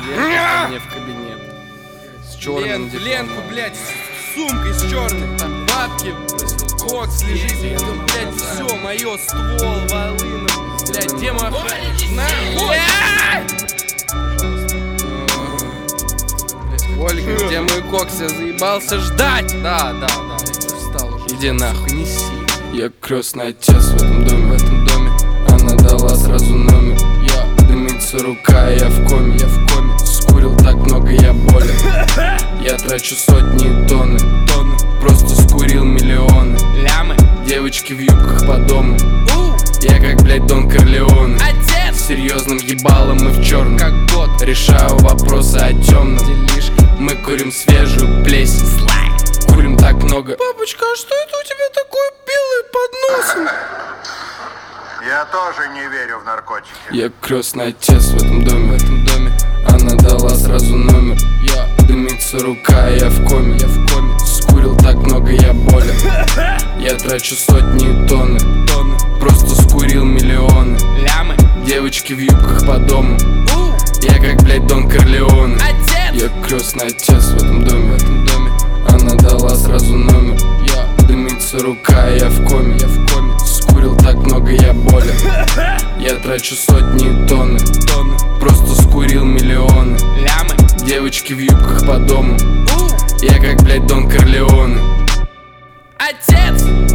Лента мне в кабинет. С черным дипломом. Ленку, блядь, с сумкой с черным. Там бабки, кокс лежит. Блядь, все, мое, ствол, волына. Блядь, где мой охранник? Нахуй! Ольга, где мой кокс? Я заебался ждать. Да. Встал уже. Иди нахуй, неси. Я крестный отец в этом доме, Она дала сразу номер. Дымится рука, я в коме. Скурил так много, я болен. Я трачу сотни и тонны. Просто скурил миллионы. Лямы. Девочки в юбках по дому. Я как, блядь, Дон Корлеоне. С серьезным ебалом и в черном. Как год. Решаю вопросы о темном. Мы курим свежую плесень. Курим так много. Папочка, а что это у тебя такое белое под носом? Я тоже не верю в наркотики. Я крестный отец в этом доме. Она дала сразу номер. Дымится рука, я в коме. Скурил так много, я болен. Я трачу сотни и тонны. Просто скурил миллионы. Лямы. Девочки в юбках по дому. Я как, блядь, Дон Корлеоне. Я крестный отец в этом доме. Она дала сразу номер. Дымится рука, я в коме. Скурил так много, я болен. Я трачу сотни и тонны. Просто скурил миллионы. Лямы. Девочки в юбках по дому. Я как, блядь, Дон Корлеоне. Отец!